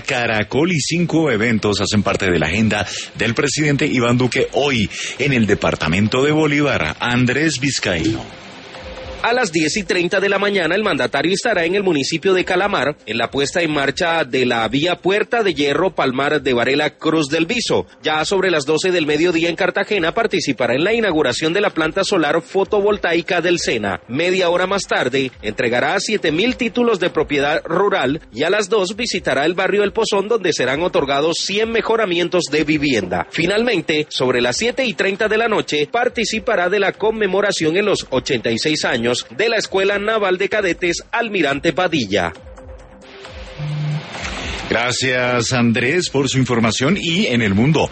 Caracol y 5 eventos hacen parte de la agenda del presidente Iván Duque hoy en el departamento de Bolívar. Andrés Vizcaíno. A las 10:30 de la mañana, el mandatario estará en el municipio de Calamar en la puesta en marcha de la vía Puerta de Hierro Palmar de Varela Cruz del Viso. Ya sobre las 12 del mediodía en Cartagena participará en la inauguración de la planta solar fotovoltaica del SENA. Media hora más tarde, entregará 7.000 títulos de propiedad rural y a las 2 visitará el barrio El Pozón, donde serán otorgados 100 mejoramientos de vivienda. Finalmente, sobre las 7:30 de la noche, participará de la conmemoración en los 86 años de la Escuela Naval de Cadetes Almirante Padilla. Gracias, Andrés, por su información. Y en el mundo,